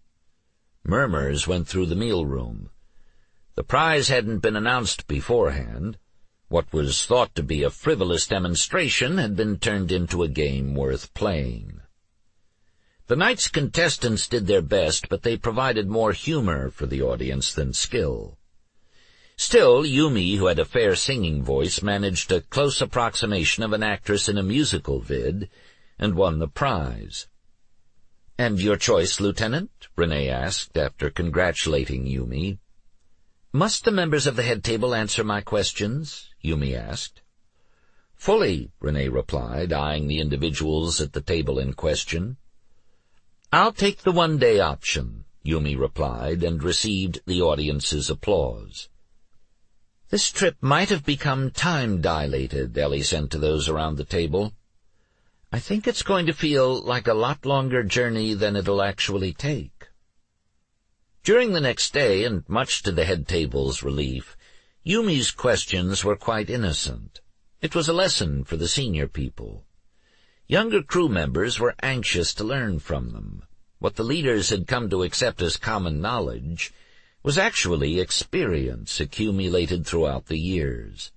Murmurs went through the meal room. The prize hadn't been announced beforehand. What was thought to be a frivolous demonstration had been turned into a game worth playing. The night's contestants did their best, but they provided more humor for the audience than skill. Still, Yumi, who had a fair singing voice, managed a close approximation of an actress in a musical vid and won the prize. "And your choice, Lieutenant?" Renee asked after congratulating Yumi. "Must the members of the head table answer my questions?" Yumi asked. "Fully," Renee replied, eyeing the individuals at the table in question. "I'll take the one-day option," Yumi replied, and received the audience's applause. "This trip might have become time-dilated," Ellie said to those around the table. "I think it's going to feel like a lot longer journey than it'll actually take." During the next day, and much to the head table's relief, Yumi's questions were quite innocent. It was a lesson for the senior people. Younger crew members were anxious to learn from them. What the leaders had come to accept as common knowledge was actually experience accumulated throughout the years.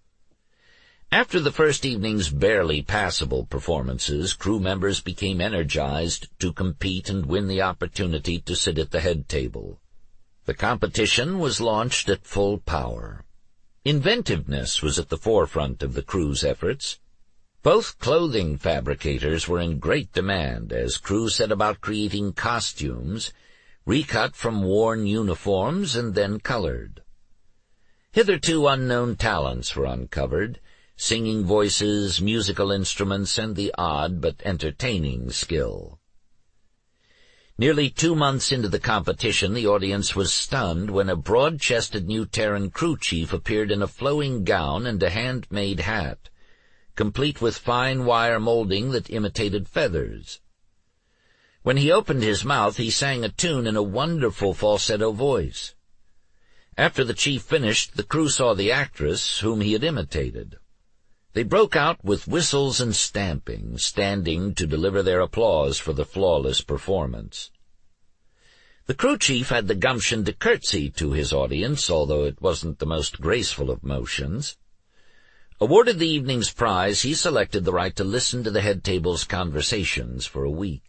After the first evening's barely passable performances, crew members became energized to compete and win the opportunity to sit at the head table. The competition was launched at full power. Inventiveness was at the forefront of the crew's efforts. Both clothing fabricators were in great demand as crew set about creating costumes, recut from worn uniforms and then colored. Hitherto unknown talents were uncovered, singing voices, musical instruments, and the odd but entertaining skill. Nearly 2 months into the competition, the audience was stunned when a broad-chested new Terran crew chief appeared in a flowing gown and a handmade hat, complete with fine wire molding that imitated feathers. When he opened his mouth, he sang a tune in a wonderful falsetto voice. After the chief finished, the crew saw the actress whom he had imitated. They broke out with whistles and stamping, standing to deliver their applause for the flawless performance. The crew chief had the gumption to curtsy to his audience, although it wasn't the most graceful of motions. Awarded the evening's prize, he selected the right to listen to the head table's conversations for a week.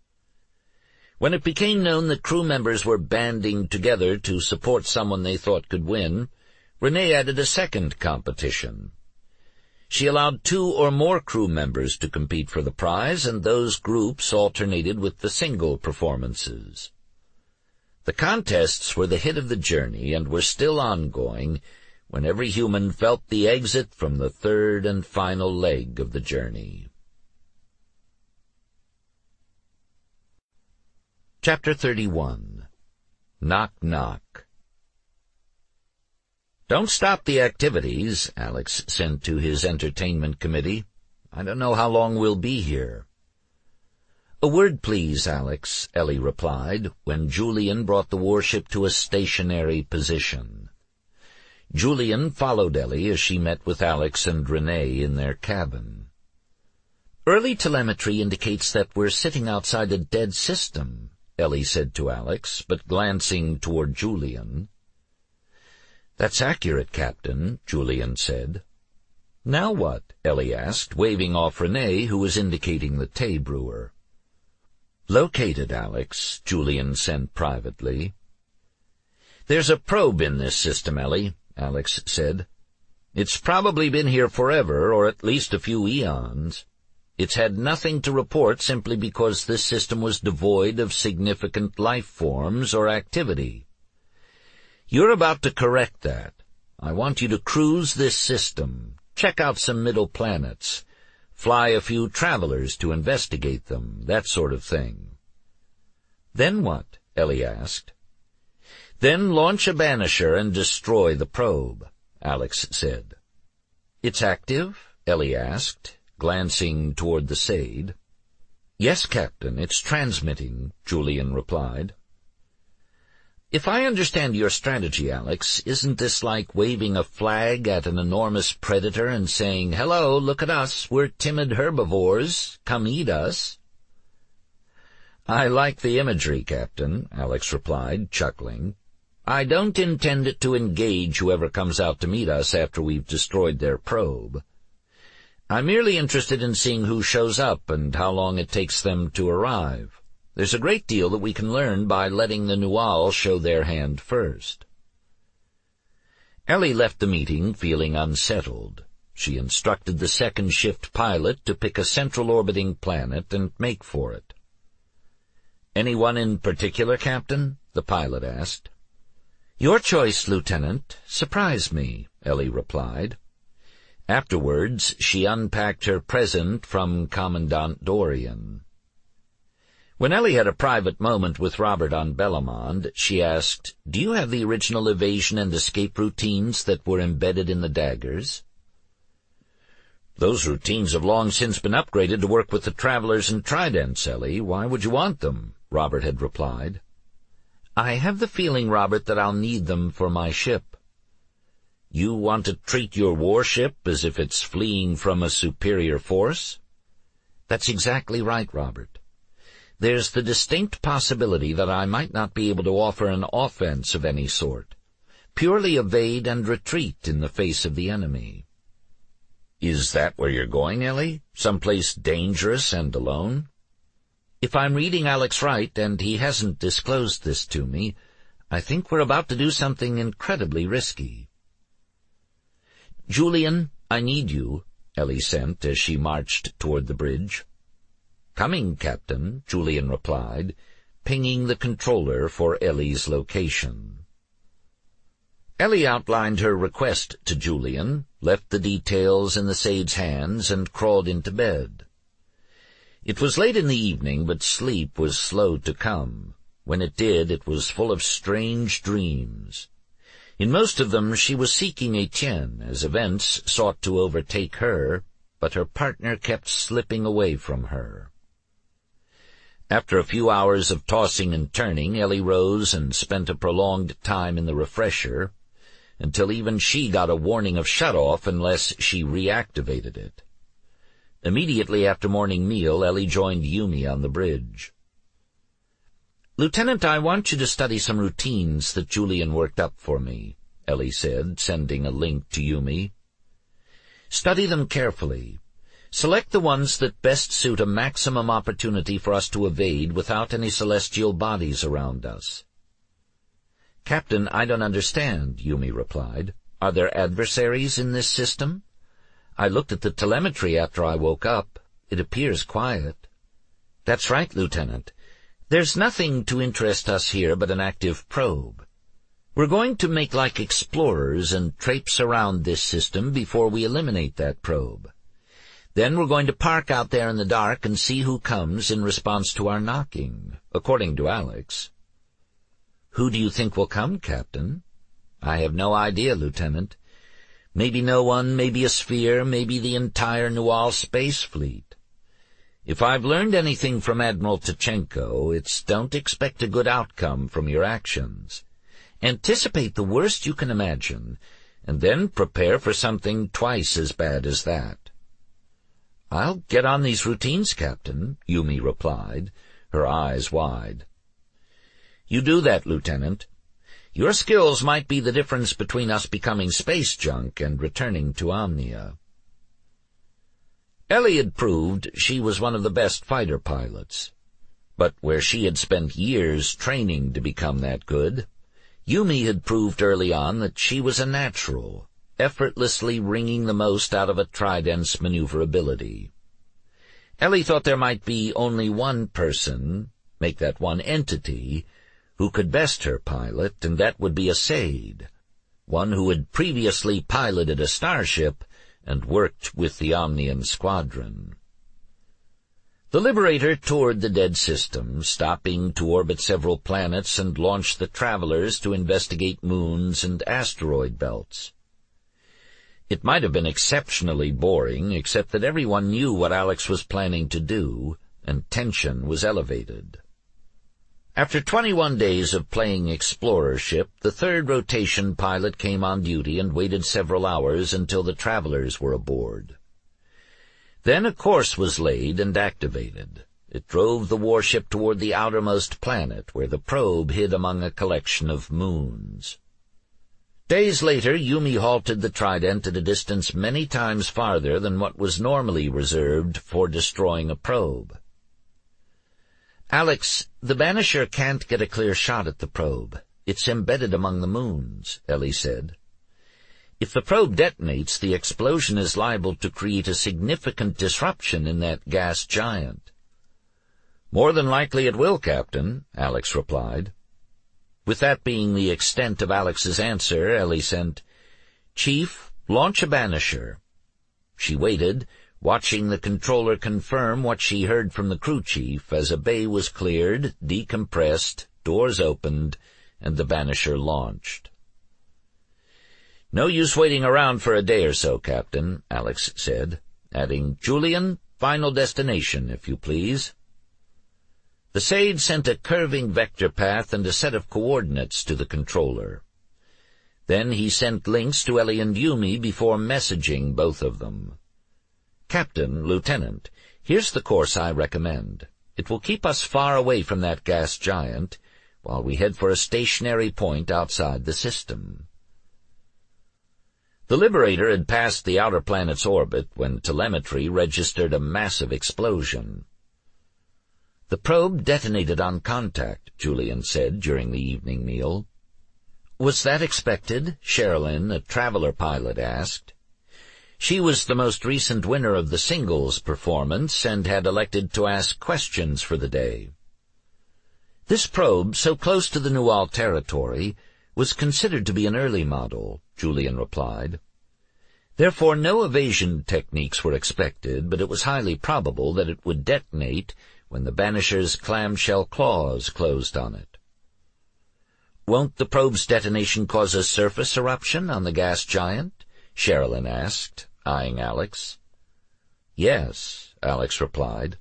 When it became known that crew members were banding together to support someone they thought could win, Renee added a second competition. She allowed 2 or more crew members to compete for the prize, and those groups alternated with the single performances. The contests were the hit of the journey and were still ongoing when every human felt the exit from the third and final leg of the journey. Chapter 31. Knock Knock. "Don't stop the activities," Alex sent to his entertainment committee. "I don't know how long we'll be here." "A word, please, Alex," Ellie replied, when Julian brought the warship to a stationary position. Julian followed Ellie as she met with Alex and Renee in their cabin. "Early telemetry indicates that we're sitting outside a dead system," Ellie said to Alex, but glancing toward Julian. "That's accurate, Captain," Julian said. "Now what?" Ellie asked, waving off Renee, who was indicating the tea brewer. "Located, Alex," Julian sent privately. "There's a probe in this system, Ellie," Alex said. "It's probably been here forever, or at least a few eons. It's had nothing to report simply because this system was devoid of significant life forms or activity. You're about to correct that. I want you to cruise this system, check out some middle planets, fly a few travelers to investigate them, that sort of thing." "Then what?" Ellie asked. "Then launch a banisher and destroy the probe," Alex said. "It's active?" Ellie asked, glancing toward the Sade. "Yes, Captain, it's transmitting," Julian replied. "If I understand your strategy, Alex, isn't this like waving a flag at an enormous predator and saying, 'Hello, look at us, we're timid herbivores, come eat us'?" "I like the imagery, Captain," Alex replied, chuckling. "I don't intend it to engage whoever comes out to meet us after we've destroyed their probe. I'm merely interested in seeing who shows up and how long it takes them to arrive. There's a great deal that we can learn by letting the Nual show their hand first." Ellie left the meeting feeling unsettled. She instructed the second shift pilot to pick a central orbiting planet and make for it. "Anyone in particular, Captain?" the pilot asked. "Your choice, Lieutenant. Surprise me," Ellie replied. Afterwards, she unpacked her present from Commandant Dorian. When Ellie had a private moment with Robert on Bellamond, she asked, "Do you have the original evasion and escape routines that were embedded in the daggers?" "Those routines have long since been upgraded to work with the Travelers and Tridents, Ellie. Why would you want them?" Robert had replied. "I have the feeling, Robert, that I'll need them for my ship." "You want to treat your warship as if it's fleeing from a superior force?" "That's exactly right, Robert. There's the distinct possibility that I might not be able to offer an offense of any sort, purely evade and retreat in the face of the enemy." "Is that where you're going, Ellie? Someplace dangerous and alone?" "If I'm reading Alex right, and he hasn't disclosed this to me, I think we're about to do something incredibly risky." "Julian, I need you," Ellie sent as she marched toward the bridge. "Coming, Captain," Julian replied, pinging the controller for Ellie's location. Ellie outlined her request to Julian, left the details in the Sade's hands, and crawled into bed. It was late in the evening, but sleep was slow to come. When it did, it was full of strange dreams. In most of them she was seeking Etienne, as events sought to overtake her, but her partner kept slipping away from her. After a few hours of tossing and turning, Ellie rose and spent a prolonged time in the refresher, until even she got a warning of shut-off unless she reactivated it. Immediately after morning meal, Ellie joined Yumi on the bridge. "Lieutenant, I want you to study some routines that Julian worked up for me," Ellie said, sending a link to Yumi. "Study them carefully. Select the ones that best suit a maximum opportunity for us to evade without any celestial bodies around us." "Captain, I don't understand," Yumi replied. "Are there adversaries in this system? I looked at the telemetry after I woke up. It appears quiet." "That's right, Lieutenant. There's nothing to interest us here but an active probe. We're going to make like explorers and traipse around this system before we eliminate that probe. Then we're going to park out there in the dark and see who comes in response to our knocking, according to Alex." "Who do you think will come, Captain?" "I have no idea, Lieutenant. Maybe no one, maybe a sphere, maybe the entire Nual space fleet. If I've learned anything from Admiral Tachenko, it's don't expect a good outcome from your actions. Anticipate the worst you can imagine, and then prepare for something twice as bad as that." "I'll get on these routines, Captain," Yumi replied, her eyes wide. "You do that, Lieutenant. Your skills might be the difference between us becoming space junk and returning to Omnia." Ellie had proved she was one of the best fighter pilots. But where she had spent years training to become that good, Yumi had proved early on that she was a natural, effortlessly wringing the most out of a Trident's maneuverability. Ellie thought there might be only one person, make that one entity, who could best her pilot, and that would be a Said, one who had previously piloted a starship and worked with the Omnian Squadron. The Liberator toured the dead system, stopping to orbit several planets and launch the Travelers to investigate moons and asteroid belts. It might have been exceptionally boring, except that everyone knew what Alex was planning to do, and tension was elevated. After 21 days of playing explorership, the third rotation pilot came on duty and waited several hours until the Travelers were aboard. Then a course was laid and activated. It drove the warship toward the outermost planet, where the probe hid among a collection of moons. Days later, Yumi halted the Trident at a distance many times farther than what was normally reserved for destroying a probe. "Alex, the Banisher can't get a clear shot at the probe. It's embedded among the moons," Ellie said. "If the probe detonates, the explosion is liable to create a significant disruption in that gas giant." "More than likely it will, Captain," Alex replied. With that being the extent of Alex's answer, Ellie sent, "Chief, launch a Banisher." She waited, watching the controller confirm what she heard from the crew chief as a bay was cleared, decompressed, doors opened, and the Banisher launched. "No use waiting around for a day or so, Captain," Alex said, adding, "Julian, final destination, if you please." The Said sent a curving vector path and a set of coordinates to the controller. Then he sent links to Ellie and Yumi before messaging both of them. "Captain, Lieutenant, here's the course I recommend. It will keep us far away from that gas giant, while we head for a stationary point outside the system." The Liberator had passed the outer planet's orbit when telemetry registered a massive explosion. "The probe detonated on contact," Julian said during the evening meal. "Was that expected?" Sherilyn, a Traveler pilot, asked. She was the most recent winner of the singles performance and had elected to ask questions for the day. "This probe, so close to the Nual territory, was considered to be an early model," Julian replied. "Therefore no evasion techniques were expected, but it was highly probable that it would detonate when the Banisher's clamshell claws closed on it." "Won't the probe's detonation cause a surface eruption on the gas giant?" Sherilyn asked, eyeing Alex. "Yes," Alex replied.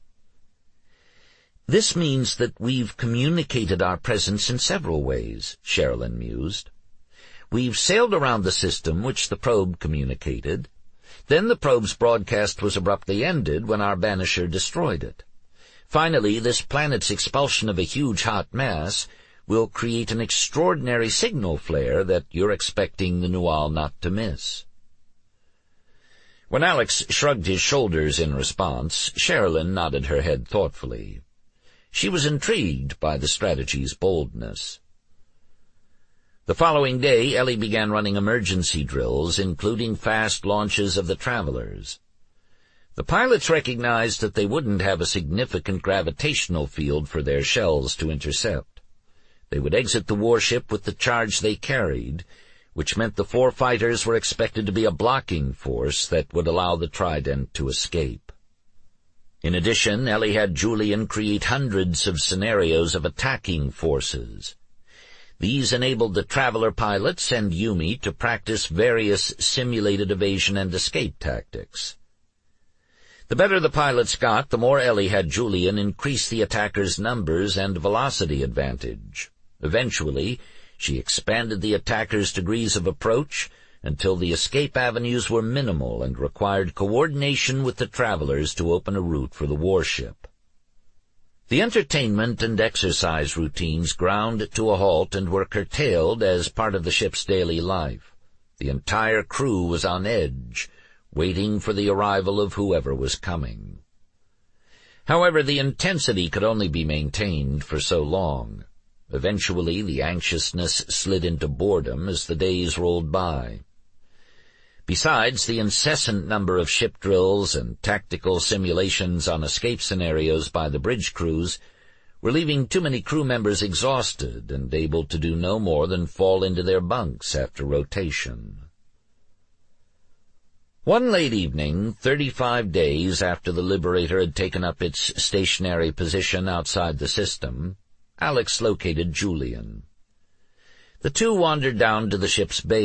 "This means that we've communicated our presence in several ways," Sherilyn mused. "We've sailed around the system which the probe communicated. Then the probe's broadcast was abruptly ended when our Banisher destroyed it. Finally, this planet's expulsion of a huge hot mass will create an extraordinary signal flare that you're expecting the Nual not to miss." When Alex shrugged his shoulders in response, Sherilyn nodded her head thoughtfully. She was intrigued by the strategy's boldness. The following day, Ellie began running emergency drills, including fast launches of the Travelers. The pilots recognized that they wouldn't have a significant gravitational field for their shells to intercept. They would exit the warship with the charge they carried, which meant the 4 fighters were expected to be a blocking force that would allow the Trident to escape. In addition, Ellie had Julian create hundreds of scenarios of attacking forces. These enabled the Traveler pilots and Yumi to practice various simulated evasion and escape tactics. The better the pilots got, the more Ellie had Julian increase the attackers' numbers and velocity advantage. Eventually, she expanded the attackers' degrees of approach until the escape avenues were minimal and required coordination with the Travelers to open a route for the warship. The entertainment and exercise routines ground to a halt and were curtailed as part of the ship's daily life. The entire crew was on edge, waiting for the arrival of whoever was coming. However, the intensity could only be maintained for so long. Eventually, the anxiousness slid into boredom as the days rolled by. Besides, the incessant number of ship drills and tactical simulations on escape scenarios by the bridge crews were leaving too many crew members exhausted and able to do no more than fall into their bunks after rotation. One late evening, 35 days after the Liberator had taken up its stationary position outside the system, Alex located Julian. The two wandered down to the ship's bay